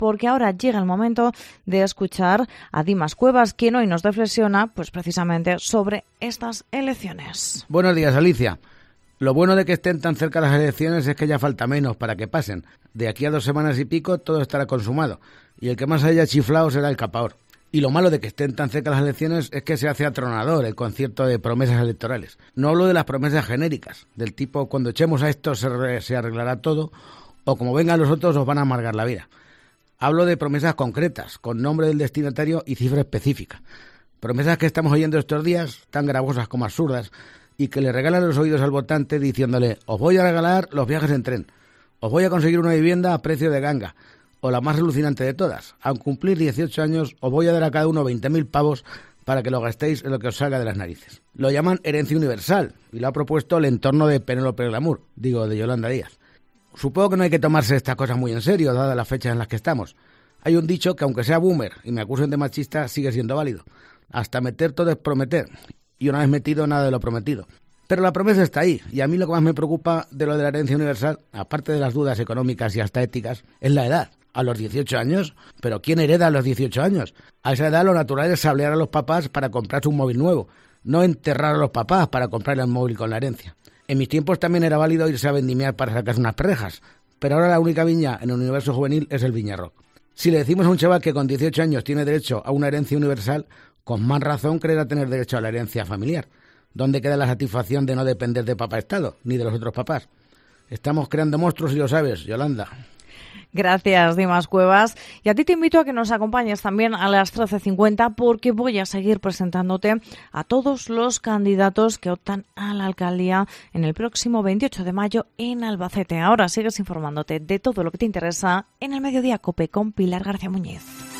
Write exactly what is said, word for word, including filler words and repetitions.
porque ahora llega el momento de escuchar a Dimas Cuevas, quien hoy nos reflexiona pues precisamente sobre estas elecciones. Buenos días, Alicia. Lo bueno de que estén tan cerca las elecciones es que ya falta menos para que pasen. De aquí a dos semanas y pico todo estará consumado, y el que más haya chiflado será el capaor. Y lo malo de que estén tan cerca las elecciones es que se hace atronador el concierto de promesas electorales. No hablo de las promesas genéricas, del tipo cuando echemos a esto se, re, se arreglará todo, o como vengan los otros os van a amargar la vida. Hablo de promesas concretas, con nombre del destinatario y cifra específica. Promesas que estamos oyendo estos días, tan gravosas como absurdas, y que le regalan los oídos al votante diciéndole: os voy a regalar los viajes en tren, os voy a conseguir una vivienda a precio de ganga, o la más alucinante de todas, al cumplir dieciocho años os voy a dar a cada uno veinte mil pavos para que lo gastéis en lo que os salga de las narices. Lo llaman herencia universal, y lo ha propuesto el entorno de Penélope Glamour, digo, de Yolanda Díaz. Supongo que no hay que tomarse estas cosas muy en serio, dadas las fechas en las que estamos. Hay un dicho que, aunque sea boomer y me acusen de machista, sigue siendo válido. Hasta meter todo es prometer, y una vez metido, nada de lo prometido. Pero la promesa está ahí, y a mí lo que más me preocupa de lo de la herencia universal, aparte de las dudas económicas y hasta éticas, es la edad. A los dieciocho años, ¿pero quién hereda a los dieciocho años? A esa edad lo natural es sablear a los papás para comprarse un móvil nuevo, no enterrar a los papás para comprarle un móvil con la herencia. En mis tiempos también era válido irse a vendimiar para sacarse unas perrejas, pero ahora la única viña en el universo juvenil es el Viñarroc. Si le decimos a un chaval que con dieciocho años tiene derecho a una herencia universal, con más razón creerá tener derecho a la herencia familiar. ¿Dónde queda la satisfacción de no depender de papá Estado, ni de los otros papás? Estamos creando monstruos y lo sabes, Yolanda. Gracias, Dimas Cuevas. Y a ti te invito a que nos acompañes también a las trece cincuenta, porque voy a seguir presentándote a todos los candidatos que optan a la alcaldía en el próximo veintiocho de mayo en Albacete. Ahora sigues informándote de todo lo que te interesa en el Mediodía COPE con Pilar García Muñiz.